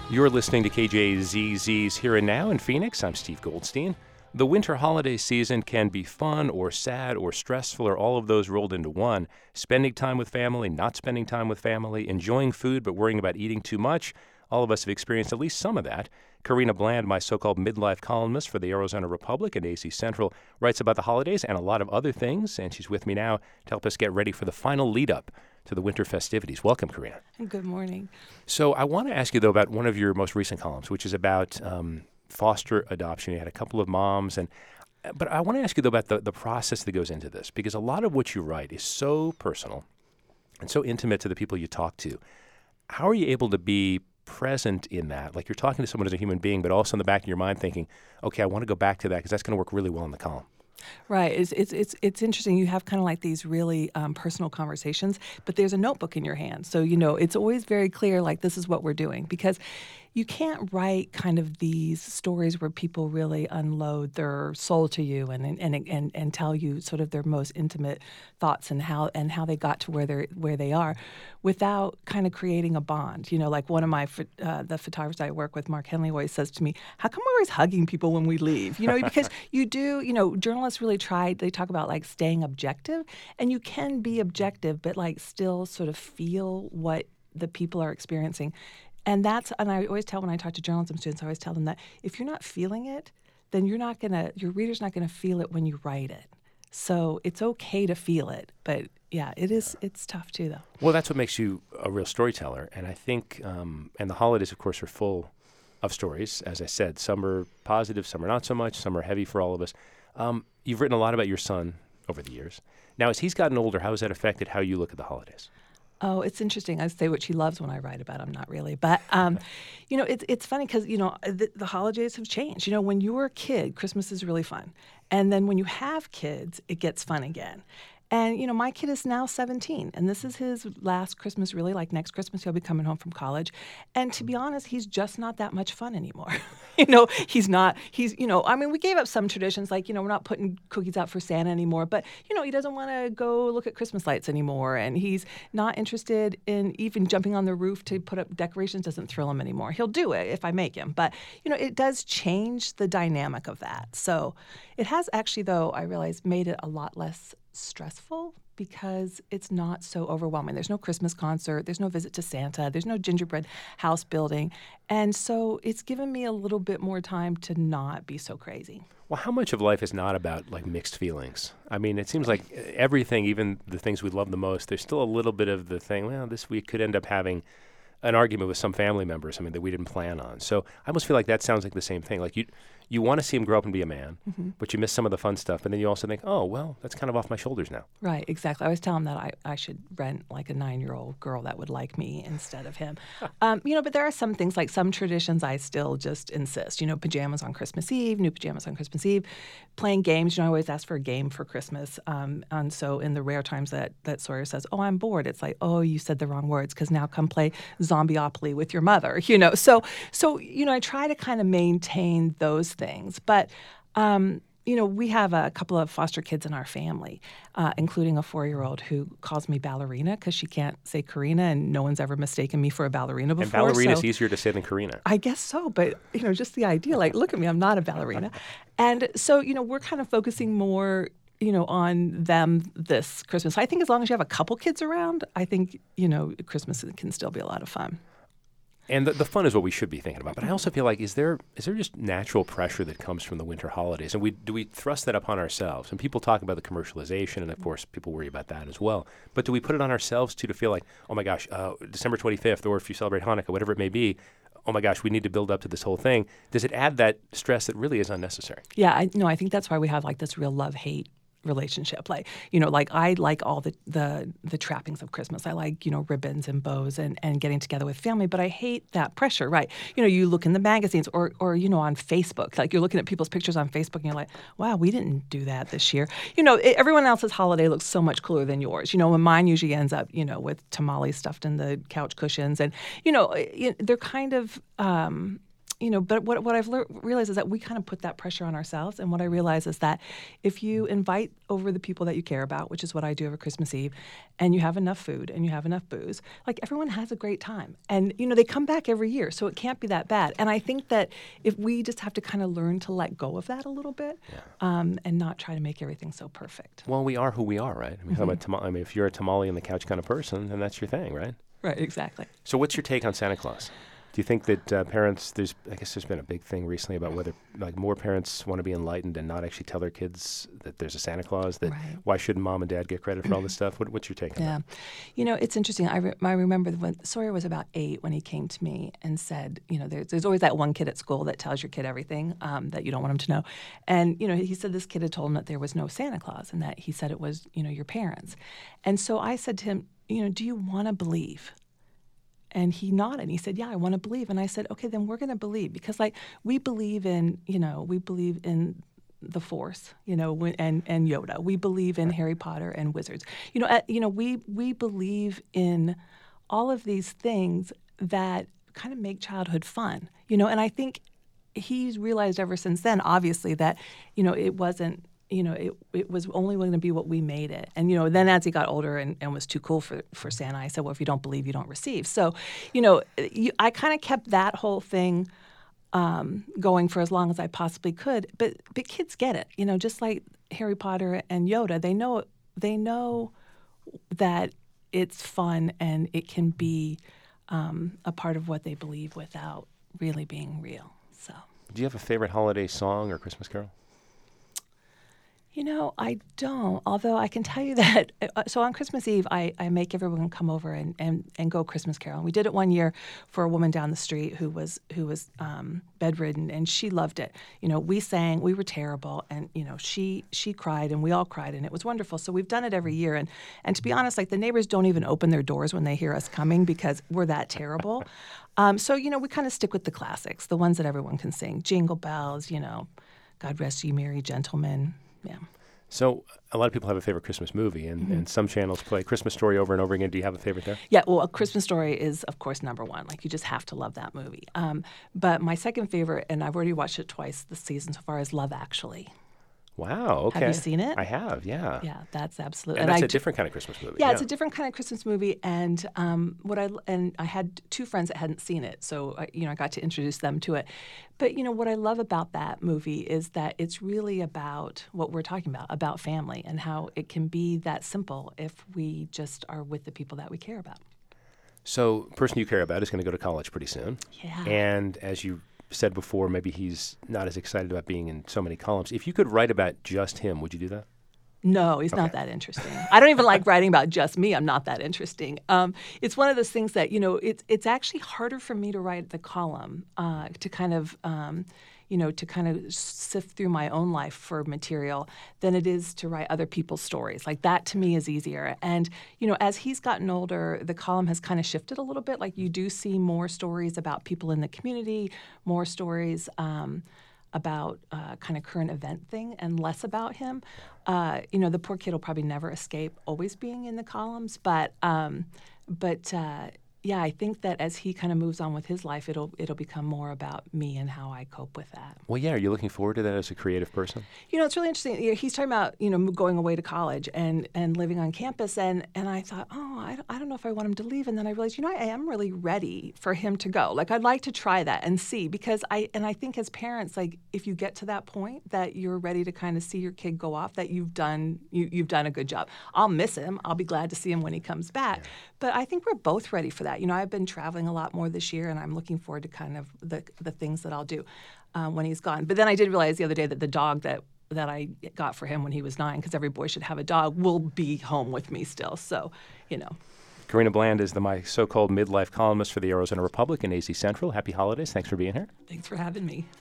You're listening to KJZZ's Here and Now in Phoenix. I'm Steve Goldstein. The winter holiday season can be fun or sad or stressful or all of those rolled into one. Spending time with family, not spending time with family, enjoying food but worrying about eating too much. All of us have experienced at least some of that. Karina Bland, my so-called midlife columnist for the Arizona Republic and AC Central, writes about the holidays and a lot of other things, and she's with me now to help us get ready for the final lead-up to the winter festivities. Welcome, Karina. Good morning. So I want to ask you, though, about one of your most recent columns, which is about foster adoption. You had a couple of moms, but I want to ask you, though, about the process that goes into this, because a lot of what you write is so personal and so intimate to the people you talk to. How are you able to be present in that? Like you're talking to someone as a human being, but also in the back of your mind thinking, okay, I want to go back to that because that's going to work really well in the column. Right. It's interesting. You have kind of like these really personal conversations, but there's a notebook in your hand. So, it's always very clear, like, this is what we're doing, because you can't write kind of these stories where people really unload their soul to you and tell you sort of their most intimate thoughts and how they got to where they are without kind of creating a bond. Like one of my the photographers I work with, Mark Henley, always says to me, "How come we're always hugging people when we leave?" Because you do. Journalists really tried. They talk about like staying objective, and you can be objective, but like still sort of feel what the people are experiencing. And I always tell when I talk to journalism students, I always tell them that if you're not feeling it, then your reader's not gonna feel it when you write it. So it's okay to feel it, but yeah, it's tough too, though. Well, that's what makes you a real storyteller, and I think, and the holidays, of course, are full of stories. As I said, some are positive, some are not so much, some are heavy for all of us. You've written a lot about your son over the years. Now, as he's gotten older, how has that affected how you look at the holidays? Oh, it's interesting. I say what she loves when I write about him, not really. But, it's funny because, the holidays have changed. When you were a kid, Christmas is really fun. And then when you have kids, it gets fun again. And, my kid is now 17, and this is his last Christmas, really. Like next Christmas, he'll be coming home from college. And to be honest, he's just not that much fun anymore. We gave up some traditions, like, we're not putting cookies out for Santa anymore. But, he doesn't want to go look at Christmas lights anymore. And he's not interested in even jumping on the roof to put up decorations, doesn't thrill him anymore. He'll do it if I make him. But, it does change the dynamic of that. So it has actually, though, I realize, made it a lot less stressful because it's not so overwhelming. There's no Christmas concert, there's no visit to Santa, there's no gingerbread house building. And so it's given me a little bit more time to not be so crazy. Well, how much of life is not about like mixed feelings? I mean, it seems like everything, even the things we love the most, there's still a little bit of the thing, well, this week could end up having an argument with some family member or something that we didn't plan on. So I almost feel like that sounds like the same thing. Like you want to see him grow up and be a man, but you miss some of the fun stuff. And then you also think, oh, well, that's kind of off my shoulders now. Right, exactly. I always tell him that I should rent like a 9-year-old girl that would like me instead of him. But there are some things, like some traditions I still just insist. Pajamas on Christmas Eve, new pajamas on Christmas Eve, playing games. I always ask for a game for Christmas. And so in the rare times that Sawyer says, oh, I'm bored, it's like, oh, you said the wrong words because now come play Zombieopoly with your mother, So I try to kind of maintain those things. But, we have a couple of foster kids in our family, including a 4-year-old who calls me ballerina because she can't say Karina, and no one's ever mistaken me for a ballerina before. And ballerina is easier to say than Karina. I guess so, but, just the idea, like, look at me, I'm not a ballerina. And so, we're kind of focusing more on them this Christmas. I think as long as you have a couple kids around, I think, Christmas can still be a lot of fun. And the fun is what we should be thinking about. But I also feel like, is there just natural pressure that comes from the winter holidays? And do we thrust that upon ourselves? And people talk about the commercialization, and of course, people worry about that as well. But do we put it on ourselves, too, to feel like, oh, my gosh, December 25th, or if you celebrate Hanukkah, whatever it may be, oh, my gosh, we need to build up to this whole thing. Does it add that stress that really is unnecessary? Yeah, I think that's why we have, like, this real love-hate relationship. Like, I like all the trappings of Christmas. I like, ribbons and bows and getting together with family, but I hate that pressure, right? You look in the magazines or on Facebook, like you're looking at people's pictures on Facebook and you're like, wow, we didn't do that this year. Everyone else's holiday looks so much cooler than yours. And mine usually ends up, with tamales stuffed in the couch cushions and, they're kind of, but what I've realized is that we kind of put that pressure on ourselves. And what I realize is that if you invite over the people that you care about, which is what I do over Christmas Eve, and you have enough food and you have enough booze, like everyone has a great time. And, they come back every year, so it can't be that bad. And I think that if we just have to kind of learn to let go of that a little bit, and not try to make everything so perfect. Well, we are who we are, right? I mean, if you're a tamale on the couch kind of person, then that's your thing, right? Right, exactly. So what's your take on Santa Claus? Do you think that parents, I guess there's been a big thing recently about whether more parents want to be enlightened and not actually tell their kids that there's a Santa Claus, that why shouldn't mom and dad get credit for all this stuff? What's your take on that? Yeah. It's interesting. I remember when Sawyer was about 8 when he came to me and said, there's always that one kid at school that tells your kid everything that you don't want him to know. And, he said this kid had told him that there was no Santa Claus and that he said it was, your parents. And so I said to him, do you want to believe? And he nodded. And he said, yeah, I want to believe. And I said, okay, then we're going to believe. Because, we believe in, the Force, and Yoda. We believe in Harry Potter and wizards. We believe in all of these things that kind of make childhood fun. And I think he's realized ever since then, obviously, that, it wasn't, it was only going to be what we made it. And, then as he got older and was too cool for Santa, I said, well, if you don't believe, you don't receive. So, I kind of kept that whole thing going for as long as I possibly could. But kids get it, just like Harry Potter and Yoda. They know that it's fun and it can be a part of what they believe without really being real. So, do you have a favorite holiday song or Christmas carol? I don't, although I can tell you that, so on Christmas Eve, I make everyone come over and go Christmas carol. And we did it one year for a woman down the street who was bedridden, and she loved it. We sang, we were terrible, and, she cried, and we all cried, and it was wonderful. So we've done it every year, and to be honest, the neighbors don't even open their doors when they hear us coming because we're that terrible. So, we kind of stick with the classics, the ones that everyone can sing. Jingle Bells, God Rest Ye Merry Gentlemen. Yeah. So a lot of people have a favorite Christmas movie, and some channels play Christmas Story over and over again. Do you have a favorite there? Yeah, well, A Christmas Story is, of course, number one. You just have to love that movie. But my second favorite, and I've already watched it twice this season so far, is Love Actually. Wow, okay. Have you seen it? I have, yeah. Yeah, that's absolutely. And that's a different kind of Christmas movie. Yeah, it's a different kind of Christmas movie, and I had 2 friends that hadn't seen it, so I got to introduce them to it. But what I love about that movie is that it's really about what we're talking about family, and how it can be that simple if we just are with the people that we care about. So, the person you care about is going to go to college pretty soon. Yeah. And as you said before, maybe he's not as excited about being in so many columns. If you could write about just him, would you do that? No, he's not that interesting. I don't even like writing about just me. I'm not that interesting. It's one of those things that, it's actually harder for me to write the column to kind of sift through my own life for material than it is to write other people's stories. That to me is easier. And, as he's gotten older, the column has kind of shifted a little bit. You do see more stories about people in the community, more stories about kind of current event thing and less about him. The poor kid will probably never escape always being in the columns, but yeah, I think that as he kind of moves on with his life, it'll become more about me and how I cope with that. Well, yeah. Are you looking forward to that as a creative person? It's really interesting. He's talking about, going away to college and living on campus. And I thought, I don't know if I want him to leave. And then I realized, I am really ready for him to go. I'd like to try that and see, because I think as parents, if you get to that point that you're ready to kind of see your kid go off, that you've done a good job. I'll miss him. I'll be glad to see him when he comes back. Yeah. But I think we're both ready for that. I've been traveling a lot more this year, and I'm looking forward to kind of the things that I'll do when he's gone. But then I did realize the other day that the dog that I got for him when he was 9, because every boy should have a dog, will be home with me still. So, Karina Bland is my so-called midlife columnist for the Arizona Republic and AZ Central. Happy holidays. Thanks for being here. Thanks for having me.